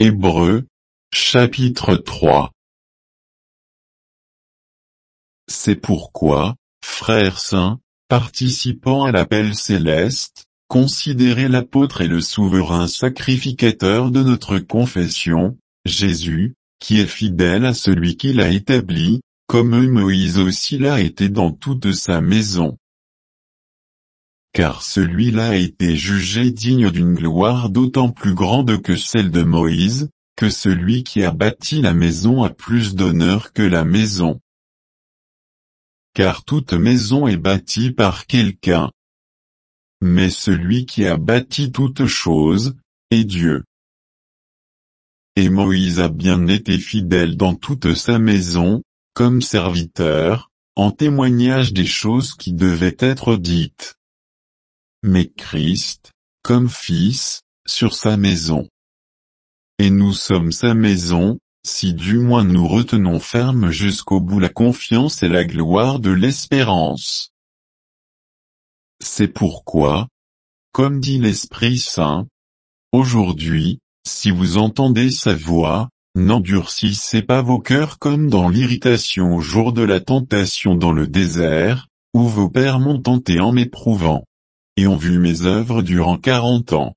Hébreux, chapitre 3. C'est pourquoi, frères saints, participant à l'appel céleste, considérez l'apôtre et le souverain sacrificateur de notre confession, Jésus, qui est fidèle à celui qui l'a établi, comme Moïse aussi l'a été dans toute sa maison. Car celui-là a été jugé digne d'une gloire d'autant plus grande que celle de Moïse, que celui qui a bâti la maison a plus d'honneur que la maison. Car toute maison est bâtie par quelqu'un. Mais celui qui a bâti toute chose, est Dieu. Et Moïse a bien été fidèle dans toute sa maison, comme serviteur, en témoignage des choses qui devaient être dites. Mais Christ, comme Fils, sur sa maison. Et nous sommes sa maison, si du moins nous retenons ferme jusqu'au bout la confiance et la gloire de l'espérance. C'est pourquoi, comme dit l'Esprit Saint, aujourd'hui, si vous entendez sa voix, n'endurcissez pas vos cœurs comme dans l'irritation au jour de la tentation dans le désert, où vos pères m'ont tenté en m'éprouvant, et ont vu mes œuvres durant 40 ans.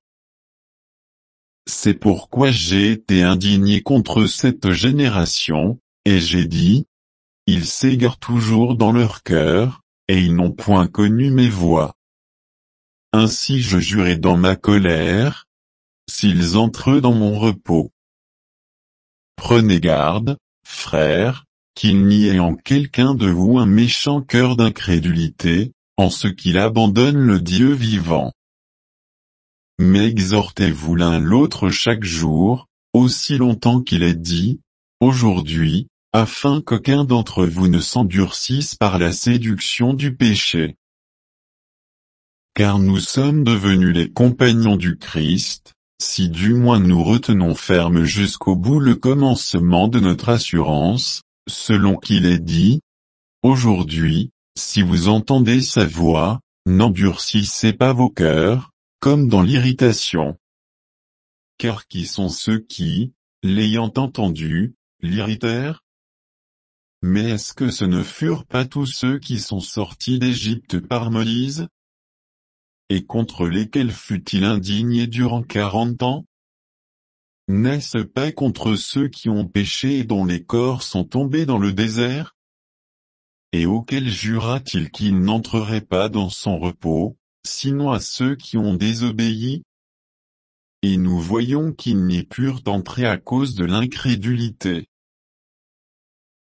C'est pourquoi j'ai été indigné contre cette génération, et j'ai dit, ils s'égarent toujours dans leur cœur, et ils n'ont point connu mes voies. Ainsi je jurai dans ma colère, s'ils entrent dans mon repos. Prenez garde, frères, qu'il n'y ait en quelqu'un de vous un méchant cœur d'incrédulité, en ce qu'il abandonne le Dieu vivant. Mais exhortez-vous l'un l'autre chaque jour, aussi longtemps qu'il est dit, aujourd'hui, afin qu'aucun d'entre vous ne s'endurcisse par la séduction du péché. Car nous sommes devenus les compagnons du Christ, si du moins nous retenons ferme jusqu'au bout le commencement de notre assurance, selon qu'il est dit, aujourd'hui, si vous entendez sa voix, n'endurcissez pas vos cœurs, comme dans l'irritation. Car qui sont ceux qui, l'ayant entendu, l'irritèrent? Mais est-ce que ce ne furent pas tous ceux qui sont sortis d'Égypte par Moïse? Et contre lesquels fut-il indigné durant 40 ans? N'est-ce pas contre ceux qui ont péché et dont les corps sont tombés dans le désert? Et auxquels jura-t-il qu'il n'entrerait pas dans son repos, sinon à ceux qui ont désobéi? Et nous voyons qu'ils n'y purent entrer à cause de l'incrédulité.